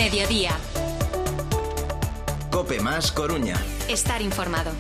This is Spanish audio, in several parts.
Mediodía. COPE más Coruña. Estar informado.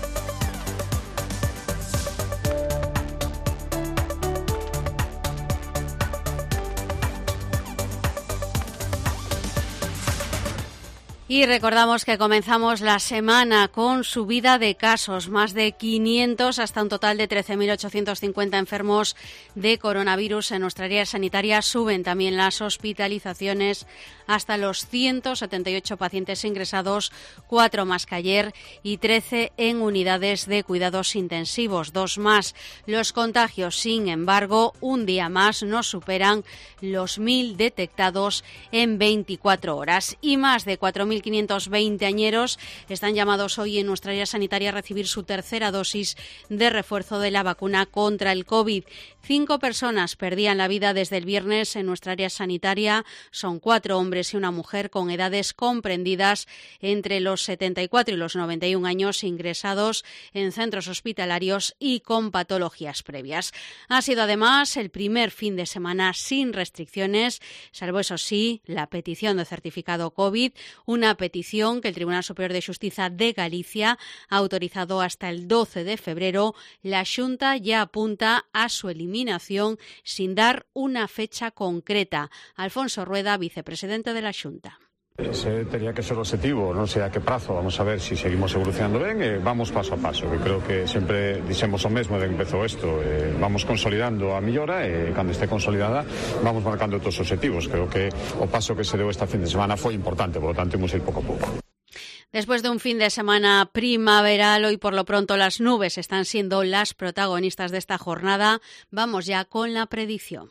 Y recordamos que comenzamos la semana con subida de casos, más de 500 hasta un total de 13.850 enfermos de coronavirus en nuestra área sanitaria. Suben también las hospitalizaciones hasta los 178 pacientes ingresados, 4 más que ayer y 13 en unidades de cuidados intensivos, 2 más. Los contagios, sin embargo, un día más no superan los 1.000 detectados en 24 horas y más de 4.520 añeros están llamados hoy en nuestra área sanitaria a recibir su tercera dosis de refuerzo de la vacuna contra el COVID. 5 personas perdían la vida desde el viernes en nuestra área sanitaria. Son 4 hombres y una mujer con edades comprendidas entre los 74 y los 91 años, ingresados en centros hospitalarios y con patologías previas. Ha sido además el primer fin de semana sin restricciones, salvo eso sí, la petición de certificado COVID, una petición que el Tribunal Superior de Xustiza de Galicia ha autorizado hasta el 12 de febrero. La Xunta ya apunta a su eliminación sin dar una fecha concreta. Alfonso Rueda, vicepresidente de la Xunta. Ese teria que ser o objetivo, non sei a que prazo. Vamos a ver se seguimos evolucionando ben e vamos paso a paso, que creo que sempre dixemos o mesmo de que empezou isto. Vamos consolidando a mellora e cando este consolidada vamos marcando outros objetivos. Creo que o paso que se deu esta fin de semana foi importante, por lo tanto imos ir pouco a pouco. Después de un fin de semana primaveral, hoy por lo pronto las nubes están siendo las protagonistas de esta jornada. Vamos ya con la predicción.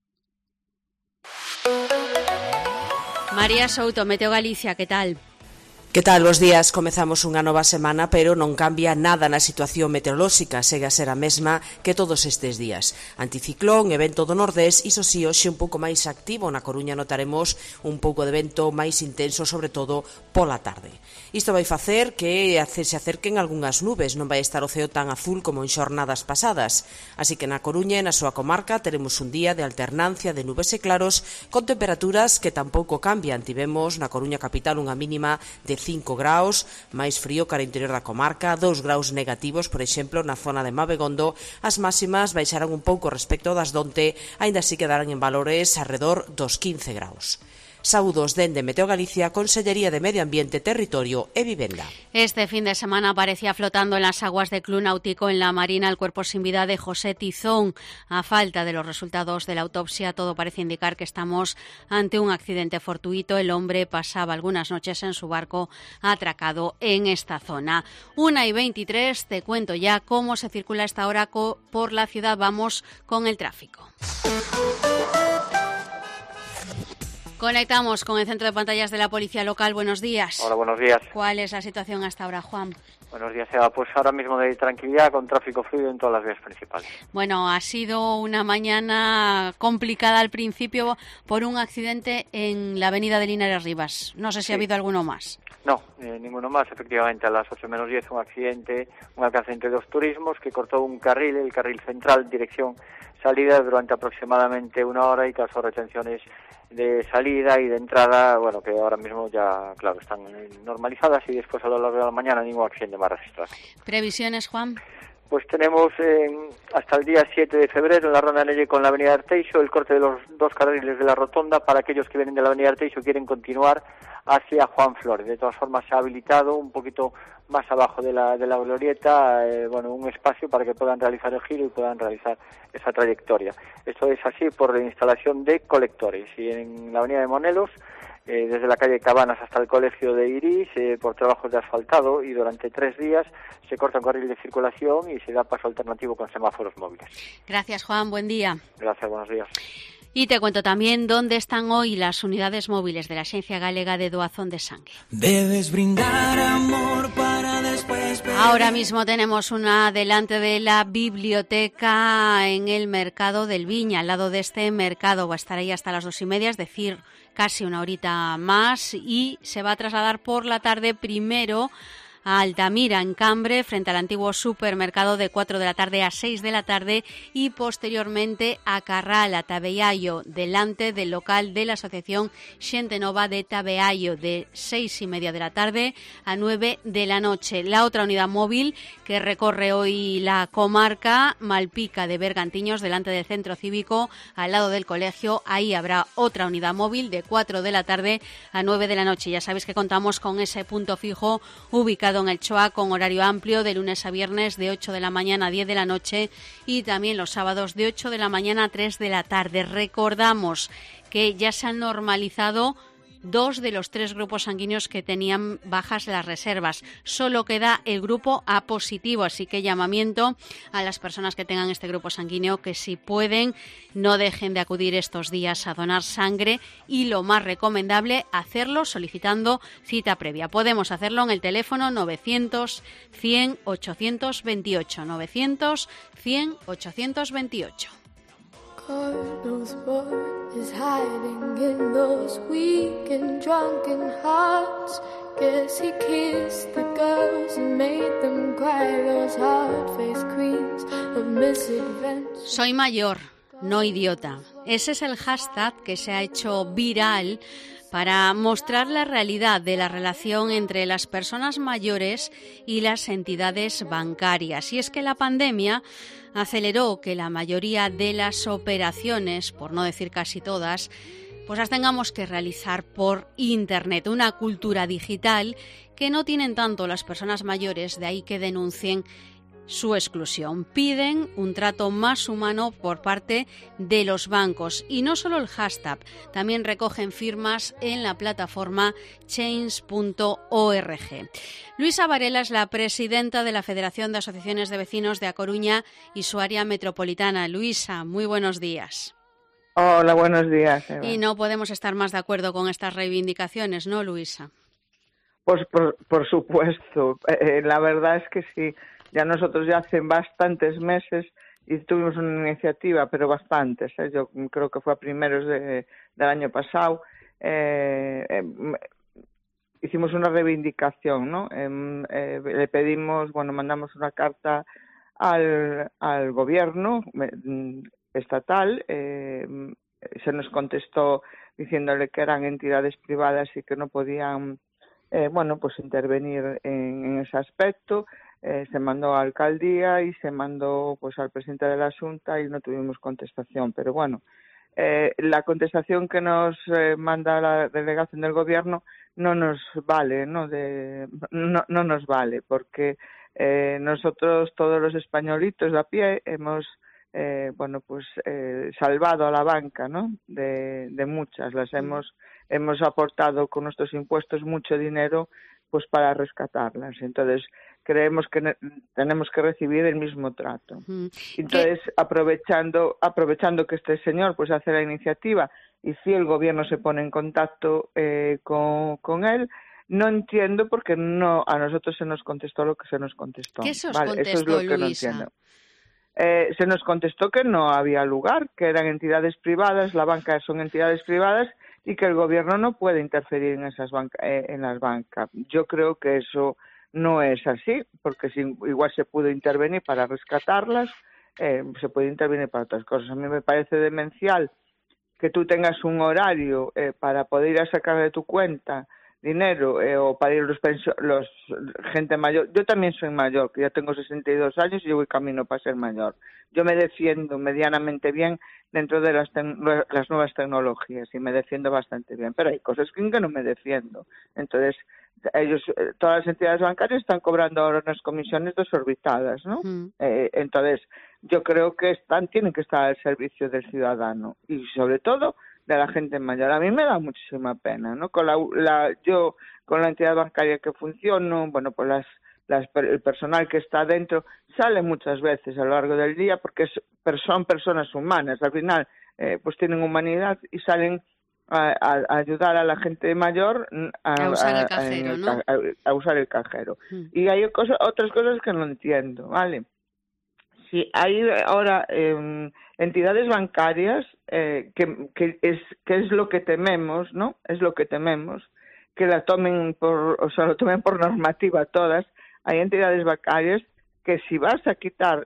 María Souto, Meteo Galicia, ¿qué tal? Que tal, bos días? Comezamos unha nova semana, pero non cambia nada na situación meteorolóxica, segue a ser a mesma que todos estes días. Anticiclón e vento do nordés, iso si, hoxe un pouco máis activo. Na Coruña notaremos un pouco de vento máis intenso, sobre todo pola tarde. Isto vai facer que se acerquen algunhas nubes, non vai estar o ceo tan azul como en xornadas pasadas. Así que na Coruña e na súa comarca teremos un día de alternancia de nubes e claros, con temperaturas que tampouco cambian. Tivemos na Coruña capital unha mínima de 5 graus, máis frío cara interior da comarca, 2 graus negativos, por exemplo, na zona de Mabegondo. As máximas baixarán un pouco respecto das donte, aínda así quedarán en valores arredor dos 15 graus. Saúdos dende Meteo Galicia, Consellería de Medio Ambiente, Territorio e Vivenda. Este fin de semana aparecía flotando en las aguas de Club Náutico en la Marina el cuerpo sin vida de José Tizón. A falta de los resultados de la autopsia, todo parece indicar que estamos ante un accidente fortuito. El hombre pasaba algunas noches en su barco atracado en esta zona. 1:23, te cuento ya cómo se circula a esta hora por la ciudad. Vamos con el tráfico. Conectamos con el centro de pantallas de la Policía Local. Buenos días. Hola, buenos días. ¿Cuál es la situación hasta ahora, Juan? Buenos días, Eva. Pues ahora mismo de tranquilidad, con tráfico fluido en todas las vías principales. Bueno, ha sido una mañana complicada al principio por un accidente en la avenida de Linares Rivas. No sé si ha habido alguno más. No, ninguno más. Efectivamente, a las 8:10 un accidente, un alcance entre dos turismos que cortó un carril, el carril central, dirección salida, durante aproximadamente una hora y causó retenciones de salida y de entrada, bueno, que ahora mismo ya, claro, están normalizadas, y después a lo largo de la mañana ningún accidente más registrado. ¿Previsiones, Juan? Pues tenemos hasta el día 7 de febrero en la ronda Nelle con la avenida Arteixo el corte de los 2 carriles de la rotonda para aquellos que vienen de la avenida Arteixo y quieren continuar hacia Juan Flores. De todas formas se ha habilitado un poquito más abajo de la glorieta, un espacio para que puedan realizar el giro y puedan realizar esa trayectoria. Esto es así por la instalación de colectores. Y en la avenida de Monelos, desde la calle Cabanas hasta el colegio de Iris, por trabajos de asfaltado, y durante 3 días se corta un carril de circulación y se da paso alternativo con semáforos móviles. Gracias, Juan. Buen día. Gracias, buenos días. Y te cuento también dónde están hoy las unidades móviles de la Axencia Galega de Doazón de Sangue. Debes brindar amor para después beber. Ahora mismo tenemos una delante de la biblioteca en el mercado del Viña, al lado de este mercado. Va a estar ahí hasta las 2:30, es decir, casi una horita más, y se va a trasladar por la tarde primero a Altamira, en Cambre, frente al antiguo supermercado, de 4 de la tarde a 6 de la tarde, y posteriormente a Carral, a Tabeallo, delante del local de la Asociación Xente Nova de Tabeallo, de 6:30 de la tarde a 9 de la noche. La otra unidad móvil que recorre hoy la comarca, Malpica de Bergantiños, delante del centro cívico, al lado del colegio. Ahí habrá otra unidad móvil de 4 de la tarde a 9 de la noche. Ya sabéis que contamos con ese punto fijo ubicado en el Choa, con horario amplio de lunes a viernes de 8 de la mañana a 10 de la noche, y también los sábados de 8 de la mañana a 3 de la tarde. Recordamos que ya se han normalizado 2 de los 3 grupos sanguíneos que tenían bajas las reservas. Solo queda el grupo A positivo, así que llamamiento a las personas que tengan este grupo sanguíneo que, si pueden, no dejen de acudir estos días a donar sangre, y lo más recomendable, hacerlo solicitando cita previa. Podemos hacerlo en el teléfono 900 100 828, 900 100 828. God knows what is hiding in those weak and drunken hearts. Guess he kissed the girls and made them cry, those hard-faced queens of misadventure. Soy mayor, no idiota. Ese es el hashtag que se ha hecho viral para mostrar la realidad de la relación entre las personas mayores y las entidades bancarias. Y es que la pandemia aceleró que la mayoría de las operaciones, por no decir casi todas, pues las tengamos que realizar por Internet, una cultura digital que no tienen tanto las personas mayores, de ahí que denuncien su exclusión. Piden un trato más humano por parte de los bancos, y no solo el hashtag, también recogen firmas en la plataforma change.org. Luisa Varela es la presidenta de la Federación de Asociaciones de Vecinos de A Coruña y su área metropolitana. Luisa, muy buenos días. Hola, buenos días, Eva. Y no podemos estar más de acuerdo con estas reivindicaciones, ¿no, Luisa? Pues por supuesto, la verdad es que sí. Ya nosotros ya hace bastantes meses y tuvimos una iniciativa, pero bastantes, yo creo que fue a primeros del año pasado, hicimos una reivindicación, ¿no? Le pedimos, mandamos una carta al gobierno estatal, se nos contestó diciéndole que eran entidades privadas y que no podían, intervenir en ese aspecto. Se mandó a alcaldía y se mandó al presidente de la Xunta y no tuvimos contestación. Pero la contestación que nos manda la delegación del gobierno no nos vale, no nos vale, porque nosotros, todos los españolitos de a pie, hemos salvado a la banca, ¿no? De muchas, las hemos aportado con nuestros impuestos mucho dinero pues para rescatarlas. Entonces creemos que tenemos que recibir el mismo trato. Entonces, aprovechando que este señor pues hace la iniciativa y si el gobierno se pone en contacto con él, no entiendo por qué no a nosotros se nos contestó lo que se nos contestó. ¿Qué se os contestó, eso es lo que Luisa? no entiendo. Se nos contestó que no había lugar, que eran entidades privadas, la banca son entidades privadas y que el gobierno no puede interferir en en las bancas. Yo creo que eso no es así, porque igual se pudo intervenir para rescatarlas, se puede intervenir para otras cosas. A mí me parece demencial que tú tengas un horario para poder ir a sacar de tu cuenta dinero o para ir los gente mayor. Yo también soy mayor, que ya tengo 62 años y yo voy camino para ser mayor. Yo me defiendo medianamente bien dentro de las nuevas tecnologías y me defiendo bastante bien, pero hay cosas en que no me defiendo. Entonces, todas las entidades bancarias están cobrando ahora unas comisiones desorbitadas, ¿no? Entonces, yo creo que tienen que estar al servicio del ciudadano y sobre todo de la gente mayor. A mí me da muchísima pena, ¿no? Yo con la entidad bancaria que funciono, pues el personal que está dentro sale muchas veces a lo largo del día porque son personas humanas. Al final, pues tienen humanidad y salen a ayudar a la gente mayor a usar el cajero, ¿no? A usar el cajero. Y hay otras cosas que no entiendo, ¿vale? Si hay ahora entidades bancarias que es lo que tememos, ¿no? Es lo que tememos, que lo tomen por normativa todas. Hay entidades bancarias que si vas a quitar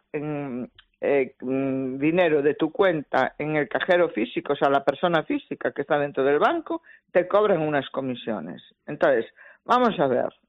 dinero de tu cuenta en el cajero físico, o sea, la persona física que está dentro del banco, te cobran unas comisiones. Entonces, vamos a ver.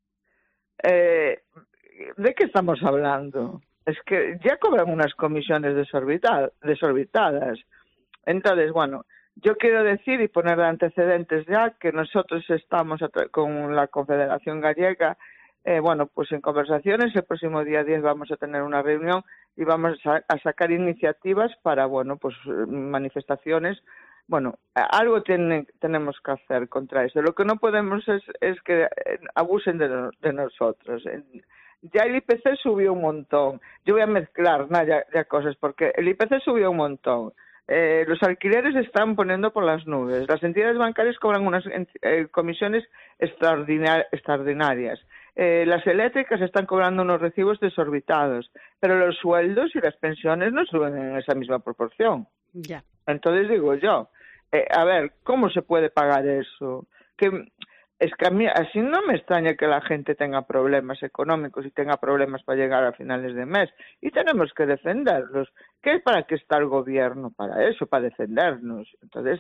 ¿De qué estamos hablando? Es que ya cobran unas comisiones desorbitadas. Entonces, bueno, yo quiero decir y poner de antecedentes ya que nosotros estamos con la Confederación Gallega, pues en conversaciones. El próximo día 10 vamos a tener una reunión y vamos a sacar iniciativas para, manifestaciones. Bueno, algo tenemos que hacer contra eso. Lo que no podemos es que abusen de nosotros. Ya el IPC subió un montón. Yo voy a mezclar ya cosas, porque el IPC subió un montón. Los alquileres se están poniendo por las nubes. Las entidades bancarias cobran unas comisiones extraordinarias. Las eléctricas están cobrando unos recibos desorbitados, pero los sueldos y las pensiones no suben en esa misma proporción. Ya. Entonces digo yo, a ver, ¿cómo se puede pagar eso? Es que a mí así no me extraña que la gente tenga problemas económicos y tenga problemas para llegar a finales de mes. Y tenemos que defenderlos. ¿Para qué está el gobierno? Para eso, para defendernos. Entonces,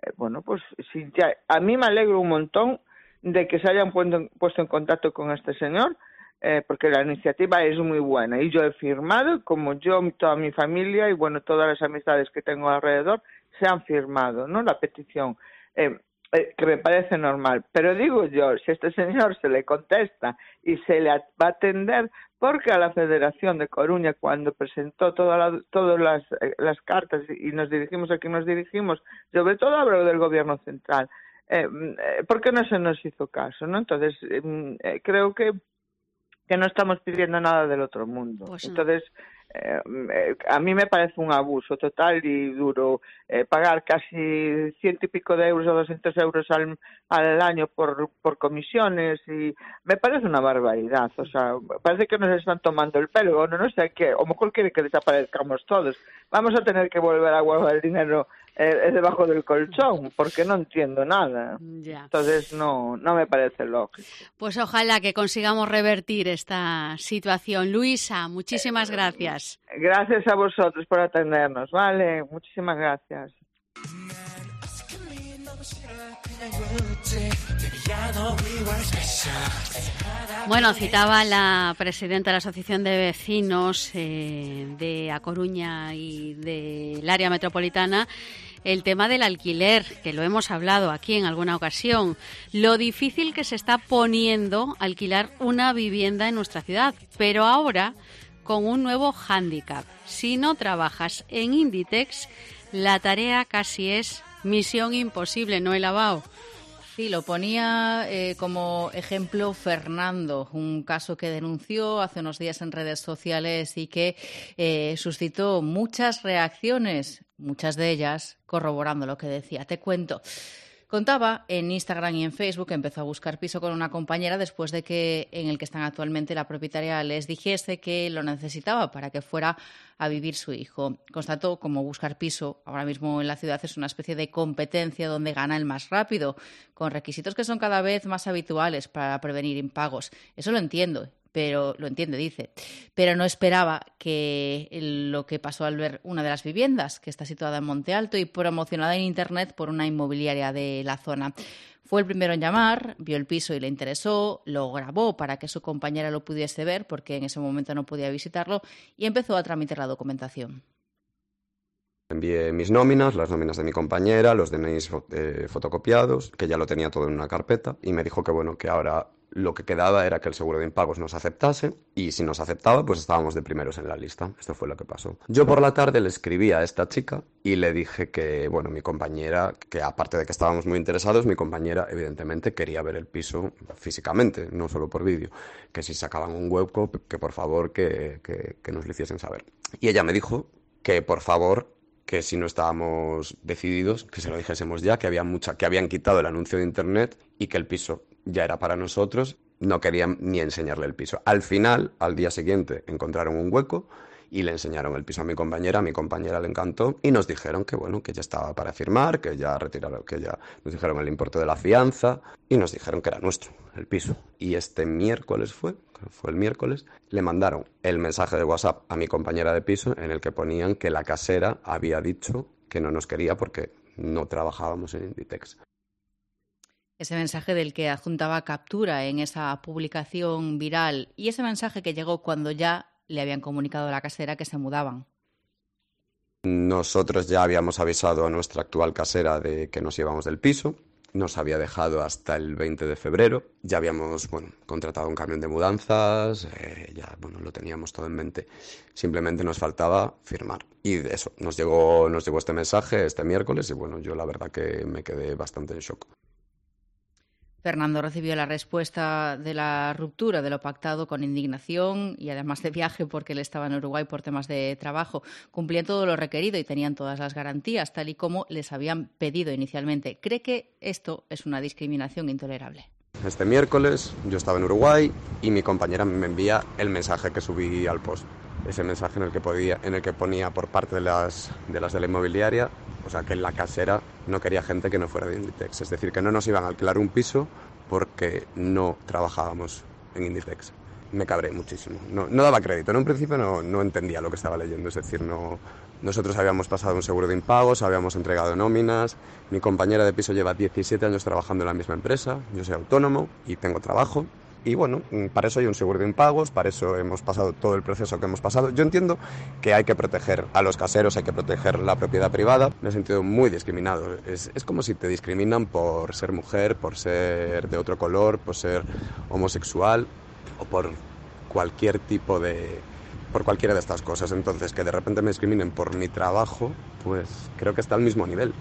sí, ya, a mí me alegro un montón de que se hayan puesto en contacto con este señor, porque la iniciativa es muy buena. Y yo he firmado, como yo, toda mi familia y, todas las amistades que tengo alrededor, se han firmado, ¿no? La petición. Que me parece normal, pero digo yo, si a este señor se le contesta y se le va a atender, porque a la Federación de Coruña, cuando presentó todas las cartas y nos dirigimos a quien nos dirigimos, sobre todo hablo del gobierno central, ¿por qué no se nos hizo caso, no? Entonces, creo que no estamos pidiendo nada del otro mundo. Pues no. Entonces, a mí me parece un abuso total y duro pagar casi 100 y pico de euros o 200 euros al año por comisiones, y me parece una barbaridad. O sea, parece que nos están tomando el pelo, no sé qué, o mejor quiere que desaparezcamos todos. Vamos a tener que volver a guardar el dinero debajo del colchón, porque no entiendo nada. Ya. Entonces no me parece lógico. Pues ojalá que consigamos revertir esta situación. Luisa, muchísimas gracias. Gracias a vosotros por atendernos, ¿vale? Muchísimas gracias. Bueno, citaba la presidenta de la Asociación de Vecinos de A Coruña y del área metropolitana el tema del alquiler, que lo hemos hablado aquí en alguna ocasión, lo difícil que se está poniendo alquilar una vivienda en nuestra ciudad, pero ahora con un nuevo hándicap. Si no trabajas en Inditex, la tarea casi es misión imposible, ¿no, Elabao? Sí, lo ponía como ejemplo Fernando, un caso que denunció hace unos días en redes sociales y que suscitó muchas reacciones, muchas de ellas corroborando lo que decía. Te cuento. Contaba en Instagram y en Facebook que empezó a buscar piso con una compañera después de que en el que están actualmente la propietaria les dijese que lo necesitaba para que fuera a vivir su hijo. Constató como buscar piso ahora mismo en la ciudad es una especie de competencia donde gana el más rápido, con requisitos que son cada vez más habituales para prevenir impagos. Eso lo entiendo. Pero lo entiende, dice. Pero no esperaba que lo que pasó al ver una de las viviendas, que está situada en Monte Alto y promocionada en Internet por una inmobiliaria de la zona. Fue el primero en llamar, vio el piso y le interesó, lo grabó para que su compañera lo pudiese ver, porque en ese momento no podía visitarlo, y empezó a tramitar la documentación. Envié mis nóminas, las nóminas de mi compañera, los DNIs fotocopiados, que ya lo tenía todo en una carpeta, y me dijo que que ahora lo que quedaba era que el seguro de impagos nos aceptase, y si nos aceptaba, pues estábamos de primeros en la lista. Esto fue lo que pasó. Yo por la tarde le escribí a esta chica y le dije que, mi compañera, que aparte de que estábamos muy interesados, mi compañera evidentemente quería ver el piso físicamente, no solo por vídeo, que si sacaban un hueco, que por favor que nos lo hiciesen saber. Y ella me dijo que por favor, que si no estábamos decididos, que se lo dijésemos ya, que habían quitado el anuncio de Internet y que el piso ya era para nosotros, no querían ni enseñarle el piso. Al final, al día siguiente, encontraron un hueco y le enseñaron el piso a mi compañera le encantó y nos dijeron que bueno, que ya estaba para firmar, que ya retiraron, que ya nos dijeron el importe de la fianza y nos dijeron que era nuestro el piso. Y este miércoles fue el miércoles, le mandaron el mensaje de WhatsApp a mi compañera de piso en el que ponían que la casera había dicho que no nos quería porque no trabajábamos en Inditex. Ese mensaje del que adjuntaba captura en esa publicación viral y ese mensaje que llegó cuando ya le habían comunicado a la casera que se mudaban. Nosotros ya habíamos avisado a nuestra actual casera de que nos íbamos del piso. Nos había dejado hasta el 20 de febrero. Ya habíamos contratado un camión de mudanzas, ya lo teníamos todo en mente. Simplemente nos faltaba firmar. Y de eso, nos llegó este mensaje este miércoles y yo la verdad que me quedé bastante en shock. Fernando recibió la respuesta de la ruptura de lo pactado con indignación y además de viaje porque él estaba en Uruguay por temas de trabajo. Cumplían todo lo requerido y tenían todas las garantías, tal y como les habían pedido inicialmente. ¿Cree que esto es una discriminación intolerable? Este miércoles yo estaba en Uruguay y mi compañera me envía el mensaje que subí al post. Ese mensaje en el que ponía por parte de las de la inmobiliaria, o sea, que la casera no quería gente que no fuera de Inditex. Es decir, que no nos iban a alquilar un piso porque no trabajábamos en Inditex. Me cabré muchísimo. No daba crédito. En un principio no entendía lo que estaba leyendo. Es decir, nosotros habíamos pasado un seguro de impagos, habíamos entregado nóminas. Mi compañera de piso lleva 17 años trabajando en la misma empresa. Yo soy autónomo y tengo trabajo. Y para eso hay un seguro de impagos, para eso hemos pasado todo el proceso que hemos pasado. Yo entiendo que hay que proteger a los caseros, hay que proteger la propiedad privada. Me he sentido muy discriminado. Es como si te discriminan por ser mujer, por ser de otro color, por ser homosexual o por cualquiera de estas cosas. Entonces, que de repente me discriminen por mi trabajo, pues creo que está al mismo nivel.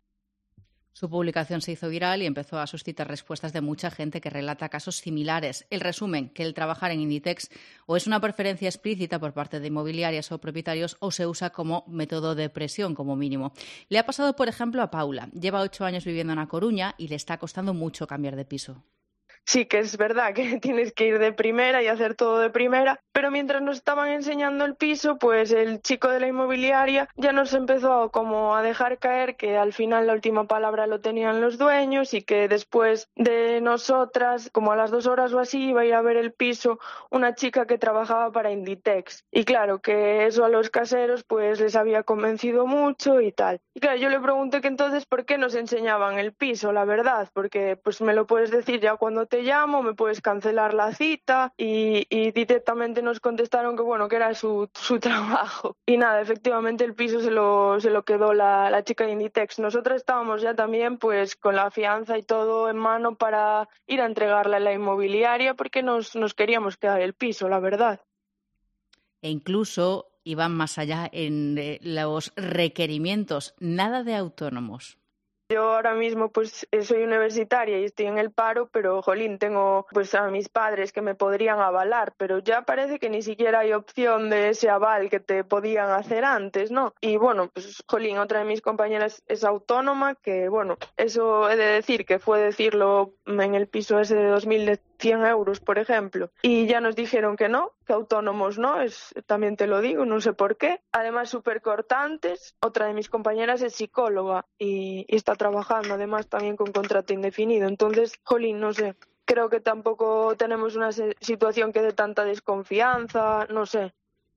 Su publicación se hizo viral y empezó a suscitar respuestas de mucha gente que relata casos similares. El resumen, que el trabajar en Inditex o es una preferencia explícita por parte de inmobiliarias o propietarios o se usa como método de presión como mínimo. Le ha pasado, por ejemplo, a Paula. Lleva 8 años viviendo en A Coruña y le está costando mucho cambiar de piso. Sí que es verdad que tienes que ir de primera y hacer todo de primera, pero mientras nos estaban enseñando el piso, pues el chico de la inmobiliaria ya nos empezó como a dejar caer que al final la última palabra lo tenían los dueños y que después de nosotras, como a las 2 horas o así, iba a ir a ver el piso una chica que trabajaba para Inditex. Y claro, que eso a los caseros pues les había convencido mucho y tal. Y claro, yo le pregunté que entonces por qué nos enseñaban el piso, la verdad, porque pues me lo puedes decir ya cuando te llamo, me puedes cancelar la cita y directamente nos contestaron que era su trabajo. Y nada, efectivamente el piso se lo quedó la chica de Inditex. Nosotros estábamos ya también pues con la fianza y todo en mano para ir a entregarla a la inmobiliaria porque nos queríamos quedar el piso, la verdad. E incluso iban más allá en los requerimientos, nada de autónomos. Yo ahora mismo pues soy universitaria y estoy en el paro, pero jolín, tengo pues a mis padres que me podrían avalar, pero ya parece que ni siquiera hay opción de ese aval que te podían hacer antes, ¿no? Y pues jolín, otra de mis compañeras es autónoma, que eso he de decir que fue decirlo en el piso ese de 2.100 euros, por ejemplo, y ya nos dijeron que no, que autónomos no, también te lo digo, no sé por qué. Además súper cortantes, otra de mis compañeras es psicóloga y está trabajando además también con contrato indefinido. Entonces, jolín, no sé, creo que tampoco tenemos una situación que dé tanta desconfianza, no sé.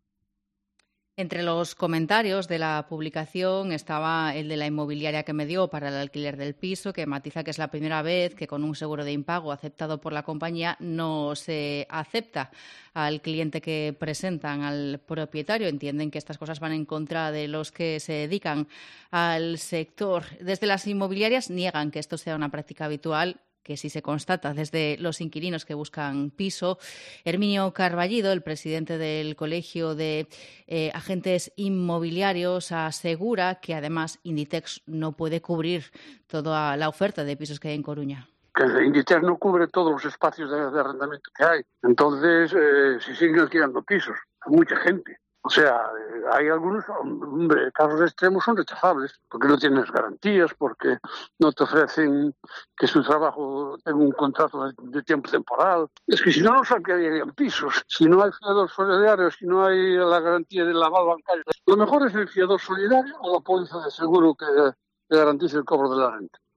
Entre los comentarios de la publicación estaba el de la inmobiliaria que me dio para el alquiler del piso, que matiza que es la primera vez que con un seguro de impago aceptado por la compañía no se acepta al cliente que presentan al propietario. Entienden que estas cosas van en contra de los que se dedican al sector. Desde las inmobiliarias niegan que esto sea una práctica habitual, que sí se constata desde los inquilinos que buscan piso. Herminio Carballido, el presidente del Colegio de Agentes Inmobiliarios, asegura que además Inditex no puede cubrir toda la oferta de pisos que hay en Coruña. Que Inditex no cubre todos los espacios de arrendamiento que hay. Entonces se siguen alquilando pisos a mucha gente. O sea, hay algunos, hombre, casos extremos son rechazables, porque no tienes garantías, porque no te ofrecen que su trabajo tenga un contrato de tiempo temporal. Es que si no, no sacarían pisos. Si no hay fiador solidario, si no hay la garantía del aval bancario, lo mejor es el fiador solidario o la póliza de seguro que garantice el cobro de la renta.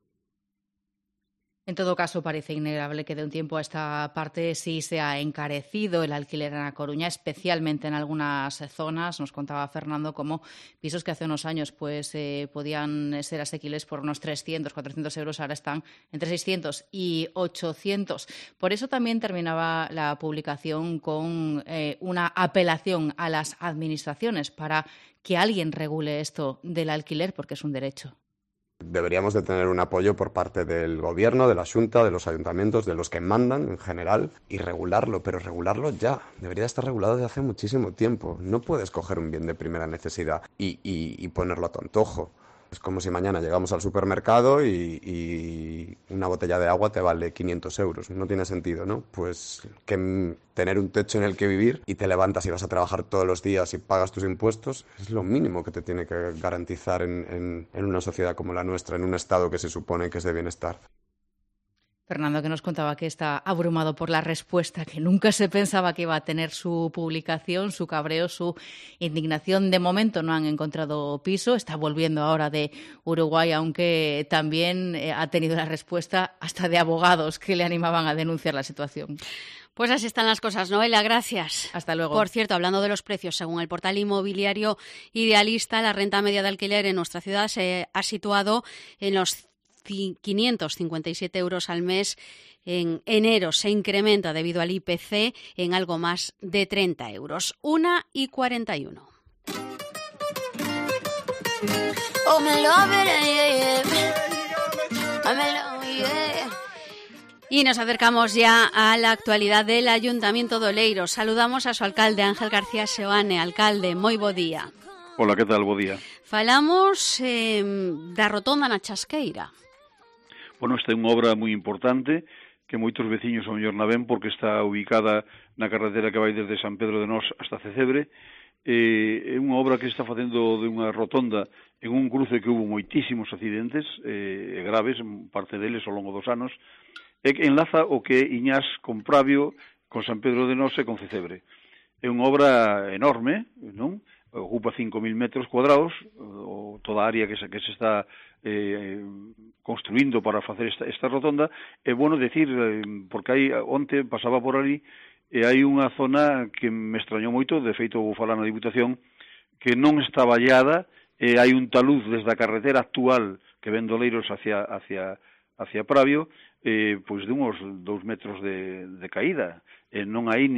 En todo caso, parece innegable que de un tiempo a esta parte sí se ha encarecido el alquiler en A Coruña, especialmente en algunas zonas. Nos contaba Fernando cómo pisos que hace unos años podían ser asequibles por unos 300, 400 euros, ahora están entre 600 y 800. Por eso también terminaba la publicación con una apelación a las administraciones para que alguien regule esto del alquiler, porque es un derecho. Deberíamos de tener un apoyo por parte del Gobierno, de la Xunta, de los ayuntamientos, de los que mandan en general, y regularlo, pero regularlo ya. Debería estar regulado desde hace muchísimo tiempo. No puedes coger un bien de primera necesidad y ponerlo a tu antojo. Es como si mañana llegamos al supermercado y una botella de agua te vale 500 euros. No tiene sentido, ¿no? Pues que tener un techo en el que vivir y te levantas y vas a trabajar todos los días y pagas tus impuestos es lo mínimo que te tiene que garantizar en una sociedad como la nuestra, en un estado que se supone que es de bienestar. Fernando, que nos contaba que está abrumado por la respuesta que nunca se pensaba que iba a tener su publicación, su cabreo, su indignación. De momento no han encontrado piso, está volviendo ahora de Uruguay, aunque también ha tenido la respuesta hasta de abogados que le animaban a denunciar la situación. Pues así están las cosas, Noelia, gracias. Hasta luego. Por cierto, hablando de los precios, según el portal inmobiliario Idealista, la renta media de alquiler en nuestra ciudad se ha situado en los 557 euros al mes. En enero se incrementa debido al IPC en algo más de 30 euros. 1:41. Y nos acercamos ya a la actualidad del Ayuntamiento de Oleiro. Saludamos a su alcalde, Ángel García Seoane. Alcalde, moi bo día. Hola, que tal? Bo día. Falamos da rotonda na Chasqueira. Bueno, esta é unha obra moi importante que moitos veciños ao mellor na ven porque está ubicada na carretera que vai desde San Pedro de Nós hasta Cecebre. É unha obra que está facendo de unha rotonda en un cruce que hubo moitísimos accidentes graves, parte deles ao longo dos anos, e que enlaza o que é Iñás con Pravio, con San Pedro de Nós e con Cecebre. É unha obra enorme, non? Ocupa 5.000 metros cuadrados, toda a área que se está construindo para facer esta rotonda. É bueno decir, porque aí onte pasaba por ali, e hai unha zona que me extrañou moito, de feito vou falar na Diputación, que non está vallada, e hai un taluz desde a carretera actual que ven de Oleiros hacia Pravio, pois de uns 2 metros de caída. Non hai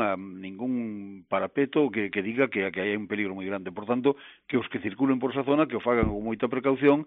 ningún parapeto que diga que hai un peligro moi grande. Por tanto, que os que circulen por esa zona que o fagan con moita precaución.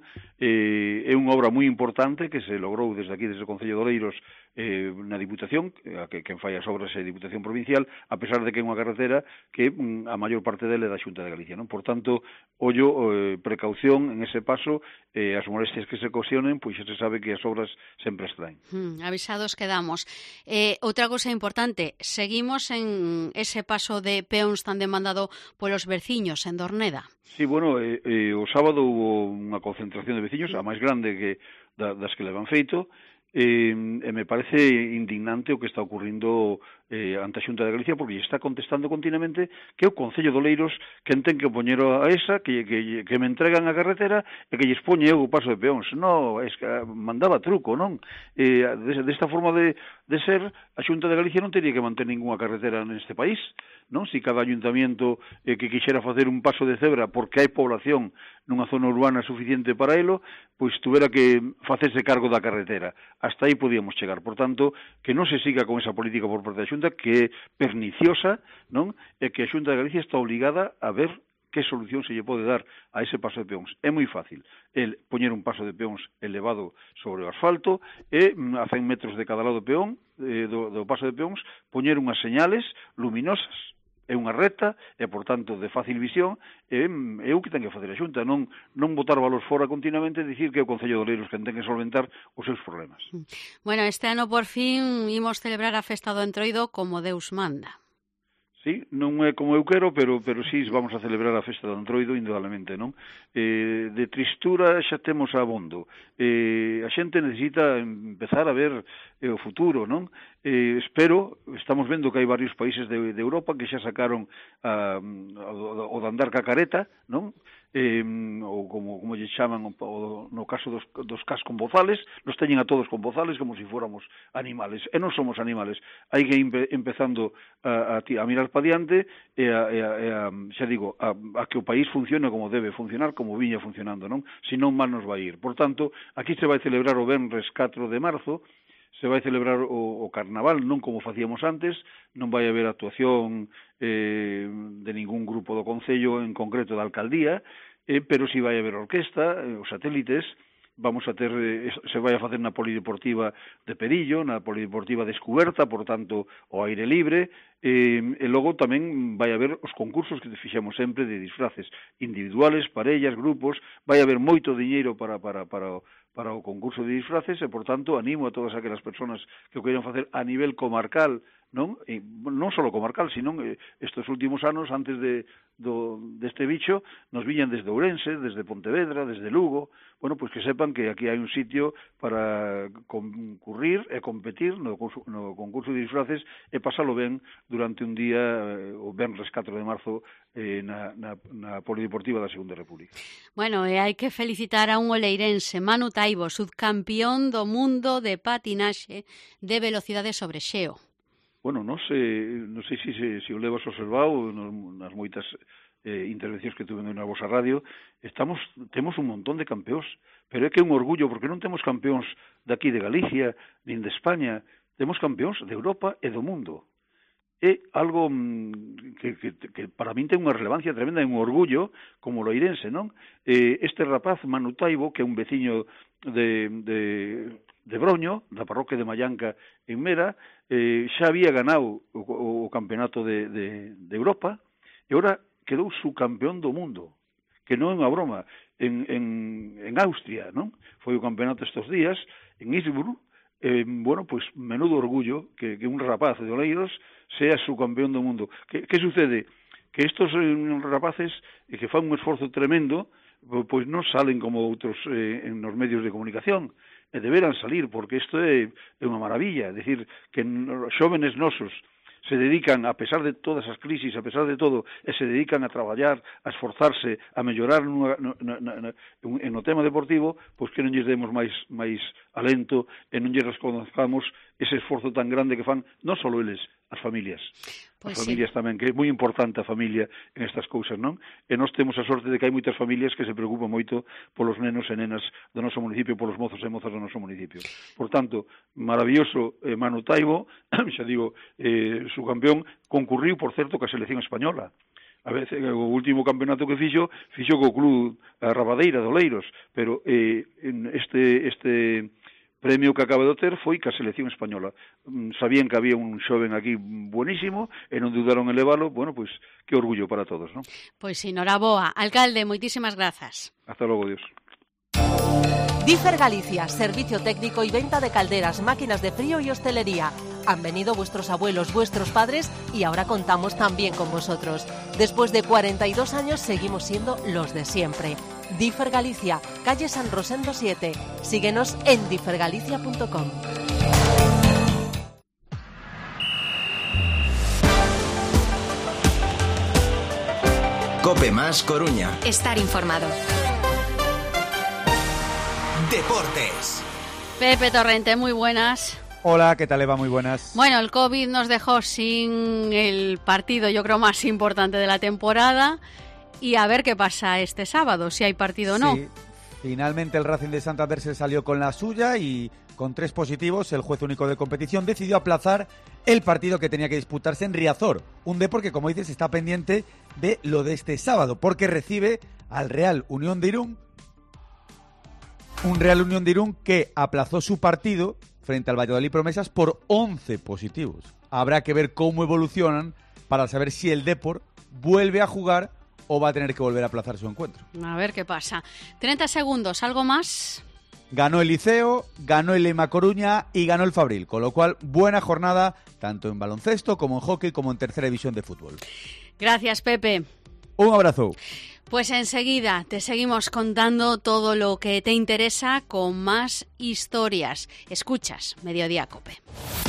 É unha obra moi importante que se logrou desde aquí, desde o Concello de Oleiros, na Diputación, que quen fai as obras é a Diputación Provincial, a pesar de que é unha carretera que a maior parte dela é da Xunta de Galicia, non? Por tanto, ollo, precaución en ese paso, as molestias que se ocasionen, pois xa se sabe que as obras sempre extraen. Avisados quedamos. Outra cousa importante, seguimos en ese paso de peóns tan demandado polos veciños en Dorneda. Sí, bueno, o sábado hubo unha concentración de veciños, a máis grande das que levan feito, e me parece indignante o que está ocurrindo ante a Xunta de Galicia, porque está contestando continuamente que é o Concello de Oleiros quen ten que poñer a esa, que me entregan a carretera e que lles poñe o paso de peóns. Non, es que mandaba truco, non? Desta forma de ser, a Xunta de Galicia non teria que manter ninguna carretera neste país, non? Si cada ayuntamiento que quixera facer un paso de cebra porque hai población nunha zona urbana suficiente para elo, pois tuvera que facerse cargo da carretera. Hasta aí podíamos chegar. Por tanto, que non se siga con esa política por parte da Xunta, que é perniciosa, non? E que a Xunta de Galicia está obligada a ver que solución se lle pode dar a ese paso de peóns. É moi fácil el poñer un paso de peóns elevado sobre o asfalto e a 100 metros de cada lado de peón, do paso de peóns, poñer unhas señales luminosas. É unha reta e, por tanto, de fácil visión, é o que ten que facer a Xunta, non botar valor fora continuamente e dicir que é o Concello de Oleiros quen ten que solventar os seus problemas. Bueno, este ano, por fin, imos celebrar a Festa do Entroido como Deus manda. Sí, non é como eu quero, pero sí vamos a celebrar a festa do Entroido, indudablemente, non? De tristura xa temos abondo. A xente necesita empezar a ver o futuro, non? Estamos vendo que hai varios países de Europa que xa sacaron o de andar ca careta, non? Ou como lle chaman no caso dos cas con bozales, nos teñen a todos con bozales como se fóramos animales, e non somos animales. Hai que ir empezando a mirar para diante e xa digo, a que o país funcione como debe funcionar, como viña funcionando, non? Se non mal nos vai ir. Por tanto, aquí se vai celebrar o venres 4 de marzo, se vai celebrar o carnaval, non como facíamos antes, non vai haber actuación de ningún grupo do Concello, en concreto da Alcaldía, pero si vai haber orquesta, os satélites, vamos a ter, se vai a facer na polideportiva de Perillo, na polideportiva descuberta, por tanto, o aire libre, e logo tamén vai haber os concursos que fixemos sempre de disfraces individuales, parellas, grupos, vai haber moito diñeiro para o concurso de disfraces e, por tanto, animo a todas aquelas persoas que o queiran facer a nivel comarcal, non? E non só comarcal, sino estes últimos anos, antes deste bicho, nos viñan desde Ourense, desde Pontevedra, desde Lugo, bueno, pois que sepan que aquí hai un sitio para concurrir e competir no concurso de disfraces e pasalo ben durante un día, o venres 4 de marzo, na Polideportiva da Segunda República. Bueno, e hai que felicitar a un oleirense, Manu Taibo, subcampión do mundo de patinaxe de velocidade sobre xeo. Bueno, non sei se o levas observado nas moitas intervencións que tuve na vosa radio, temos un montón de campeóns, pero é que é un orgullo, porque non temos campeóns daqui de Galicia, nin de España, temos campeóns de Europa e do mundo. É algo que para min ten unha relevancia tremenda, é un orgullo como loirense, non? Este rapaz, Manu Taibo, que é un veciño de Broño, da parroquia de Mallanca en Mera, xa había ganado o campeonato de Europa e agora quedou subcampeón do mundo, que non é unha broma, en Austria, non? Foi o campeonato estes días, en Innsbruck, bueno, pois menudo orgullo que un rapaz de Oleiros sea subcampeón do mundo. Que sucede? Que estos rapaces que fan un esforzo tremendo, pois non salen como outros nos medios de comunicación, e deberán salir, porque isto é unha maravilla, é dicir, que xóvenes nosos se dedican, a pesar de todas as crisis, a pesar de todo, e se dedican a traballar, a esforzarse, a mellorar no tema deportivo, pois que non lles demos máis alento e non lles reconozcamos ese esforzo tan grande que fan, non só eles, as familias. As familias tamén, que é moi importante a familia en estas cousas, non? E nós temos a sorte de que hai moitas familias que se preocupan moito polos nenos e nenas do noso municipio, polos mozos e mozas do noso municipio. Por tanto, maravilloso Manu Taibo, xa digo, subcampeón, concurriu, por certo, ca selección española. A veces, o último campeonato que fixo co Club Rabadeira de Oleiros, pero este premio que acaba de ter foi ca selección española. Sabían que había un xoven aquí buenísimo e non dudaron en leválo. Bueno, pois, que orgullo para todos, non? Pois enhoraboa. Alcalde, moitísimas grazas. Hasta logo, Dios. Differ Galicia, servicio técnico y venta de calderas, máquinas de frío y hostelería. Han venido vuestros abuelos, vuestros padres y ahora contamos también con vosotros. Después de 42 años seguimos siendo los de siempre. Differ Galicia, calle San Rosendo 7. Síguenos en differgalicia.com. Cope Más Coruña. Estar informado. Deportes. Pepe Torrente, muy buenas. Hola, ¿qué tal, Eva? Muy buenas. Bueno, el COVID nos dejó sin el partido, yo creo, más importante de la temporada. Y a ver qué pasa este sábado, si hay partido o no. Sí, finalmente el Racing de Santander se salió con la suya y con 3 positivos, el juez único de competición decidió aplazar el partido que tenía que disputarse en Riazor. Un Depor que, como dices, está pendiente de lo de este sábado, porque recibe al Real Unión de Irún. Un Real Unión de Irún que aplazó su partido frente al Valladolid Promesas por 11 positivos. Habrá que ver cómo evolucionan para saber si el Depor vuelve a jugar o va a tener que volver a aplazar su encuentro. A ver qué pasa. 30 segundos, ¿algo más? ganó el Liceo, ganó el Lema Coruña y ganó el Fabril, con lo cual buena jornada tanto en baloncesto como en hockey como en tercera división de fútbol. Gracias, Pepe. Un abrazo. Pues enseguida te seguimos contando todo lo que te interesa con más historias. Escuchas Mediodía Cope.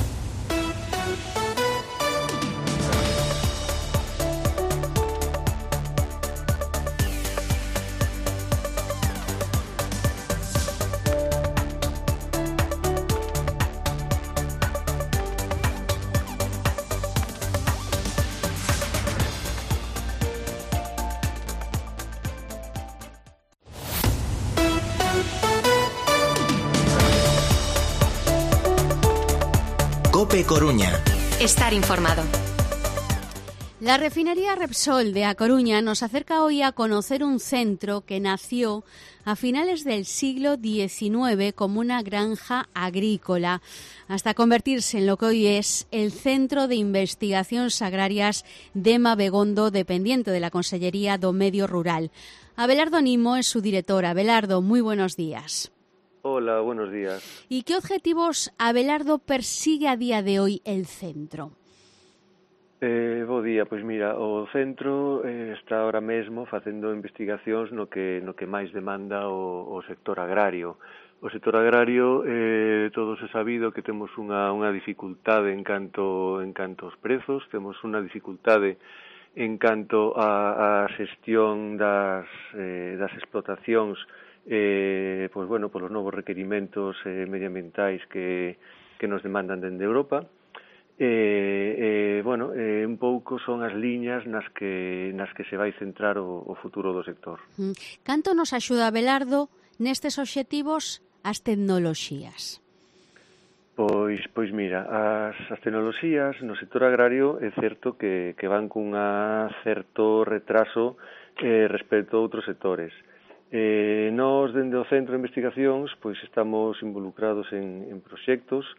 COPE Coruña. Estar informado. La refinería Repsol de A Coruña nos acerca hoy a conocer un centro que nació a finales del siglo XIX como una granja agrícola, hasta convertirse en lo que hoy es el Centro de Investigacións Agrarias de Mabegondo, dependiente de la Consellería do Medio Rural. Abelardo Nimo es su director. Abelardo, muy buenos días. Hola, buenos días. ¿Y qué objetivos, Abelardo, persigue a día de hoy el centro? Bo día, pois mira, o centro está ahora mesmo facendo investigacións no que máis demanda o sector agrario. O sector agrario, todos é sabido que temos unha dificultade en canto aos prezos, temos unha dificultade en canto a xestión das explotacións, pois bueno, polos novos requerimentos medioambientais que nos demandan dende Europa. Bueno, un pouco son as liñas nas que se vai centrar o futuro do sector. Canto nos axuda, Abelardo, nestes obxectivos as tecnoloxías? Pois mira, as tecnoloxías no sector agrario é certo que van cun certo retraso respecto a outros sectores. Nós, dende o Centro de Investigacións, pois estamos involucrados en proxectos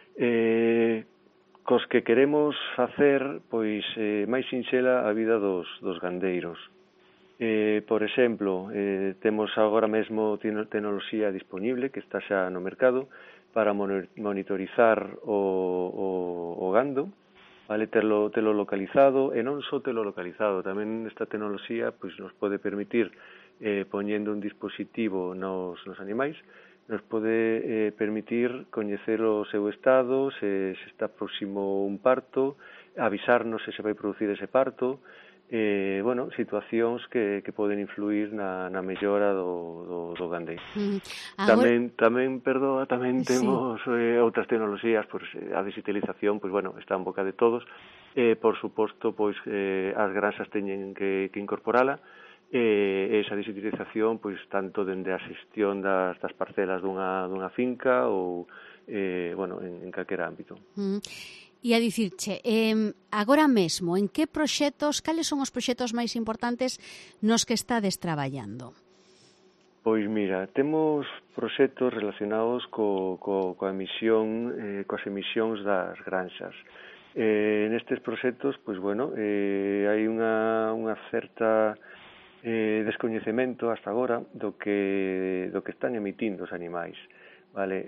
cos que queremos facer pois máis sinxela a vida dos gandeiros. Por exemplo, temos agora mesmo tecnoloxía disponible que está xa no mercado para monitorizar o gando, vale, telo localizado, e non só telo localizado, tamén esta tecnoloxía pois nos pode permitir, poñendo un dispositivo nos animais, nos pode permitir coñecer o seu estado, se está próximo un parto, avisarnos se vai producir ese parto, bueno, situacións que poden influir na mellora do gandeiro. Tamén temos outras tecnoloxías, pois a digitalización, pois bueno, está en boca de todos, por suposto, pois as granxas teñen que incorporala, esa digitalización, pois tanto dende a xestión das parcelas dunha finca ou, bueno, en calquera ámbito. E a dicirche, agora mesmo, en que proxectos, cales son os proxectos máis importantes nos que estades traballando? Pois mira, temos proxectos relacionados coas emisións das granxas. Nestes proxectos, pois bueno, hai unha certa descoñecemento hasta agora do que están emitindo os animais, vale?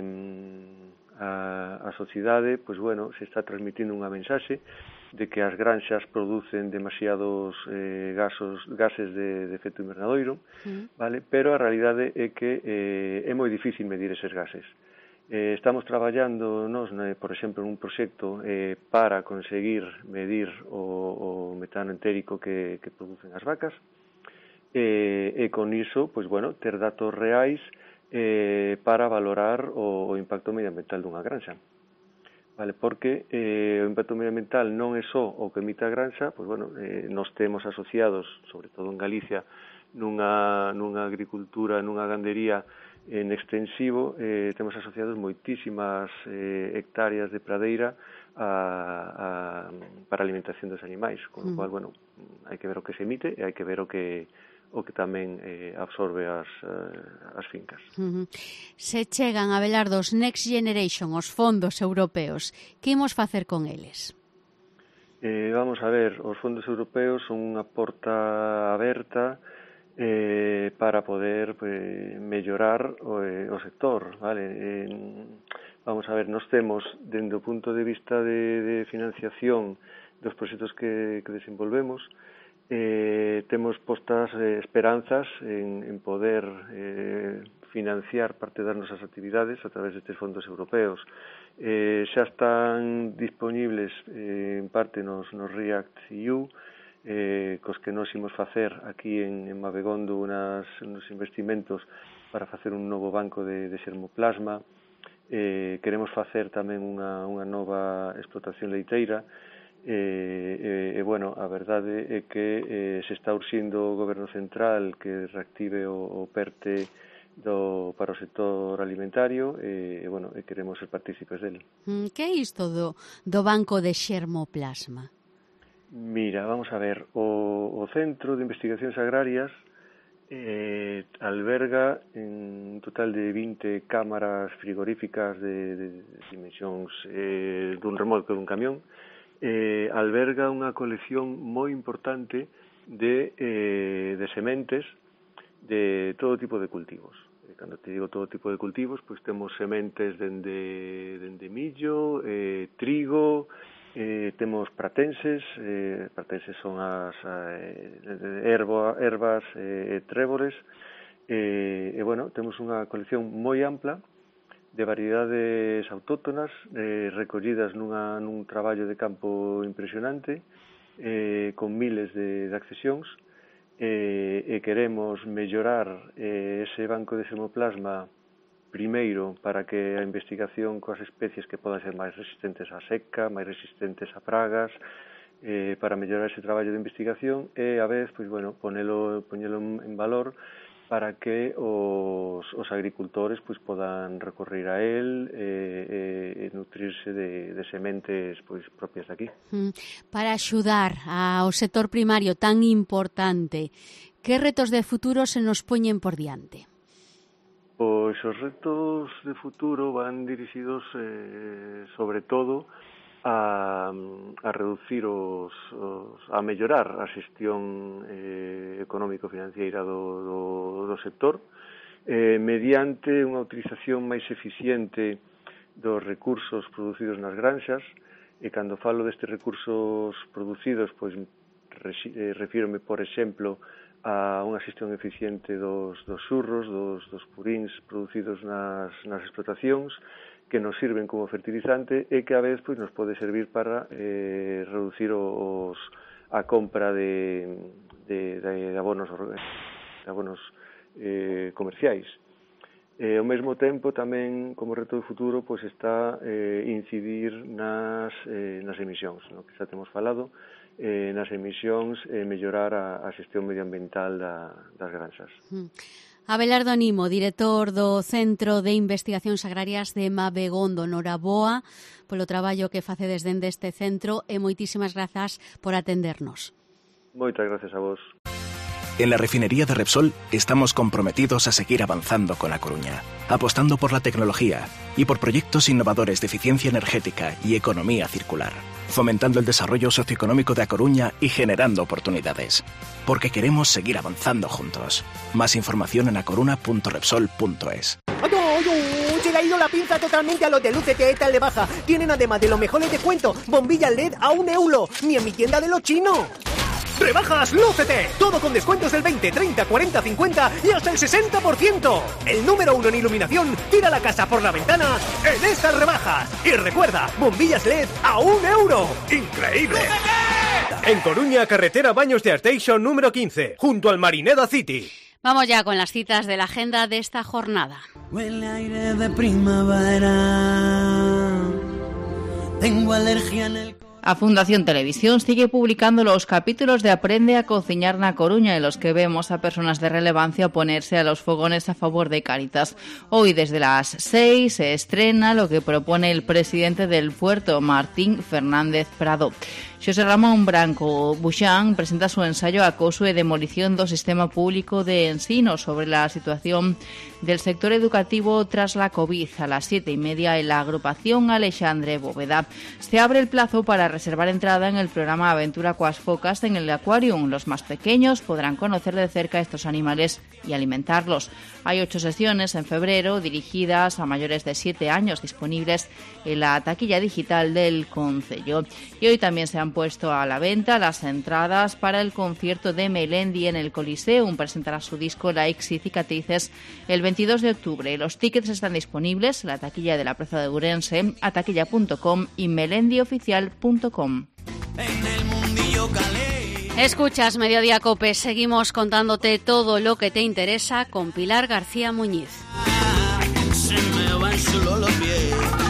A sociedade, pois bueno, se está transmitindo unha mensaxe de que as granxas producen demasiados gases de efecto invernadoiro, vale? Pero a realidade é que é moi difícil medir eses gases. Estamos traballando nos, por exemplo, en un proxecto para conseguir medir o metano entérico que producen as vacas, e con iso, pois bueno, ter datos reais para valorar o impacto medioambiental dunha granxa. Vale, porque o impacto medioambiental non é só o que emite a granxa, pois bueno, nos temos asociados, sobre todo en Galicia, nunha agricultura, nunha gandería en extensivo, temos asociados moitísimas hectáreas de pradeira para a alimentación dos animais, con o cual, bueno, hai que ver o que se emite e hai que ver o que tamén absorbe as fincas. Se chegan, Abelardo, os Next Generation, os fondos europeos, que imos facer con eles? Vamos a ver, os fondos europeos son unha porta aberta para poder mellorar o sector, vale? Vamos a ver, nós temos, dende o punto de vista de financiación dos proxectos que desenvolvemos, temos postas esperanzas en poder financiar parte das nosas actividades a través destes fondos europeos. Xa están disponibles en parte nos REACT-EU, cos que nos imos facer aquí en Mabegondo uns investimentos para facer un novo banco de xermoplasma. Queremos facer tamén unha nova explotación leiteira. Bueno, a verdade é que se está urxindo o Goberno Central que reactive o PERTE para o sector alimentario e queremos ser partícipes dele. Que é isto do banco de xermoplasma? Mira, vamos a ver, o Centro de Investigacións Agrarias alberga en un total de 20 cámaras frigoríficas de dimensións dun remolque dun camión, alberga unha colección moi importante de sementes de todo tipo de cultivos. Cando te digo todo tipo de cultivos, pois temos sementes dende millo, trigo, temos pratenses son as ervas e trébores, temos unha colección moi ampla de variedades autóctonas recollidas nun traballo de campo impresionante, con miles de accesións, e queremos mellorar ese banco de xermoplasma primeiro para que a investigación coas especies que podan ser máis resistentes á seca, máis resistentes a pragas, para mellorar ese traballo de investigación e a vez, poñelo en valor para que os agricultores podan recorrer a él e nutrirse de sementes propias de aquí. Para axudar ao sector primario tan importante, que retos de futuro se nos poñen por diante? Pois os retos de futuro van dirixidos sobre todo a reducir a mellorar a xestión económico-financiera do sector mediante unha utilización máis eficiente dos recursos producidos nas granxas, e cando falo destes recursos producidos, pois refírome, por exemplo, a unha xestión eficiente dos xurros, dos puríns producidos nas explotacións, que nos sirven como fertilizante e que a vez nos pode servir para reducir a compra de abonos comerciais. Ao mesmo tempo, tamén, como reto do futuro, está incidir nas emisións, no que xa temos falado, nas emisións e mellorar a xestión medioambiental das granxas. Abelardo Nimo, director do Centro de Investigacións Agrarias de Mabegondo. Noraboa polo traballo que facedes dende este centro e moitísimas grazas por atendernos. Moitas gracias a vos. En la refinería de Repsol estamos comprometidos a seguir avanzando con A Coruña, apostando por la tecnología y por proyectos innovadores de eficiencia energética y economía circular, fomentando el desarrollo socioeconómico de A Coruña y generando oportunidades. Porque queremos seguir avanzando juntos. Más información en acoruna.repsol.es. Se le ha ido la pinza totalmente a los de Luces de baja. Tienen además de los mejores descuentos, bombillas LED a €1, ni en mi tienda de los chinos. ¡Rebajas Lúcete! Todo con descuentos del 20, 30, 40, 50 y hasta el 60%. El número 1 en iluminación tira la casa por la ventana en estas rebajas. Y recuerda, bombillas LED a €1. ¡Increíble! ¡Lúcete! En Coruña, carretera Baños de Arteixo número 15, junto al Marineda City. Vamos ya con las citas de la agenda de esta jornada. Huele aire de primavera. Tengo alergia en el... A Fundación Televisión sigue publicando los capítulos de Aprende a cocinar na Coruña, en los que vemos a personas de relevancia oponerse a los fogones a favor de Cáritas. Hoy desde las 6 se estrena lo que propone el presidente del puerto, Martín Fernández Prado. Xosé Ramón Branco Buxán presenta su ensayo Acoso e demolición do sistema público de ensino sobre la situación del sector educativo tras la COVID. A las 7:30 en la agrupación Alexandre Bóveda. Se abre el plazo para reservar entrada en el programa Aventura coas focas en el Aquarium. Los más pequeños podrán conocer de cerca estos animales y alimentarlos. Hay 8 sesiones en febrero dirigidas a mayores de 7 años disponibles en la taquilla digital del concello. Y hoy también se han puesto a la venta las entradas para el concierto de Melendi en el Coliseum. Presentará su disco Likes y Cicatrices el 22 de octubre. Los tickets están disponibles en la taquilla de la Plaza de Ourense, a taquilla.com y melendioficial.com. Escuchas Mediodía Cope, seguimos contándote todo lo que te interesa con Pilar García Muñiz. Se me van solo los pies.